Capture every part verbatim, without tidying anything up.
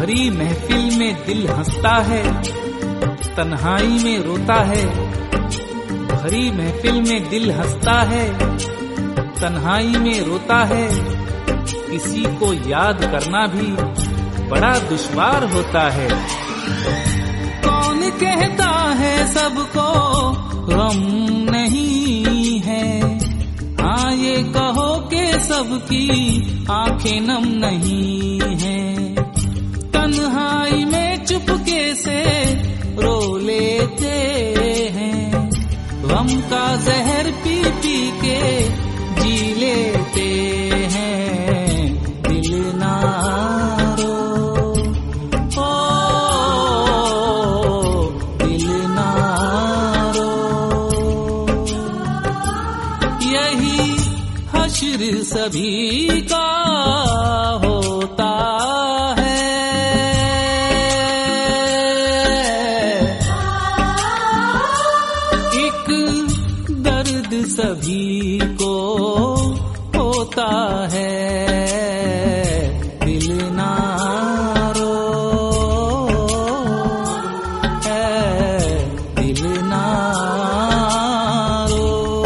भरी महफिल में दिल हंसता है, तन्हाई में रोता है। भरी महफिल में दिल हंसता है, तन्हाई में रोता है। किसी को याद करना भी बड़ा दुश्वार होता है। कौन कहता है सबको गम नहीं है, हाँ ये कहो कि सबकी आंखें नम नहीं है। तन्हाई में चुपके से रो लेते हैं, गम का जहर पी पी के जी लेते हैं। दिल ना रो, ओ दिल ना रो, यही हश्र सभी का होता है। एक दर्द सभी को होता है। दिल ना रो, है दिल ना रो।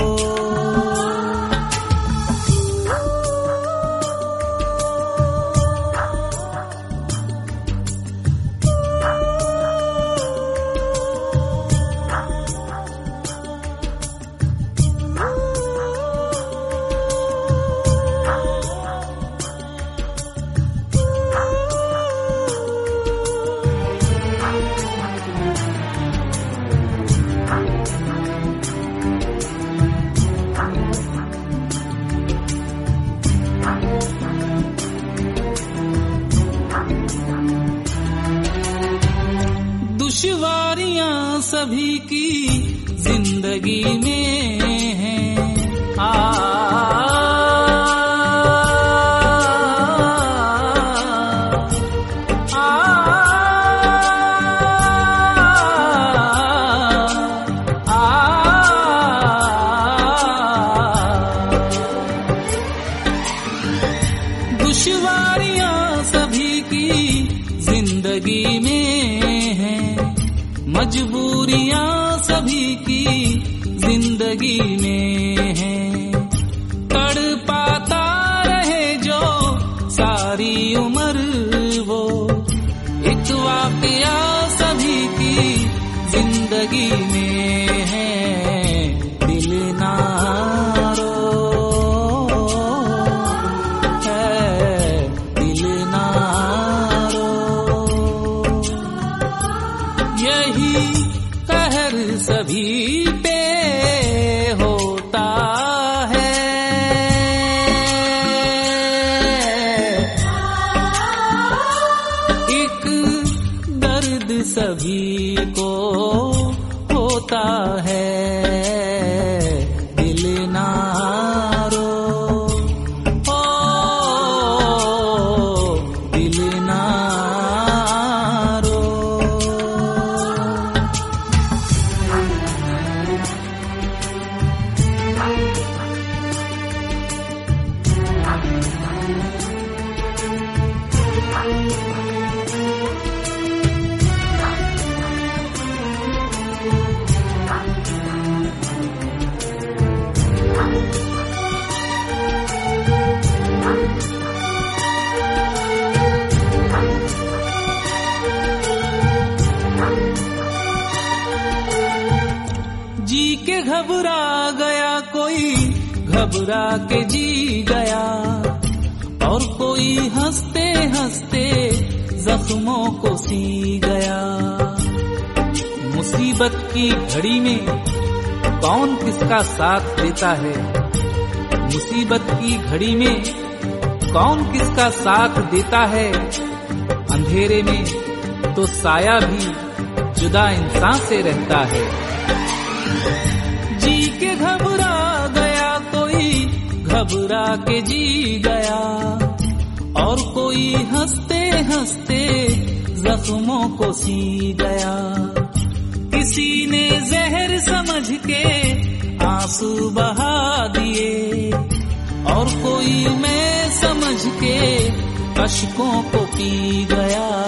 दुश्वारियां सभी की जिंदगी में हैं। आ, आ, आ, दुश्वारियां सभी की जिंदगी में हैं, मजबूरियां सभी की जिंदगी में हैं। तड़पाता रहे जो सारी उम्र वो, एक वाकया सभी की जिंदगी में है। दिल ना रो, है दिल ना रो, यही कहर सभी पे होता है। एक दर्द सभी को होता है। दिल ना रो, ओ दिल ना रो। जी के घबरा गया कोई, घबरा के जी गया, और कोई हंसते हंसते जख्मों को सी गया। मुसीबत की घड़ी में कौन किसका साथ देता है, मुसीबत की घड़ी में कौन किसका साथ देता है। अंधेरे में तो साया भी जुदा इंसान से रहता है। जी के घबरा गया कोई, घबरा के जी गया, और कोई हंसते हंसते जख्मों को सी गया। किसी ने जहर समझ के आंसू बहा दिए, और कोई मैं समझ के अश्कों को पी गया।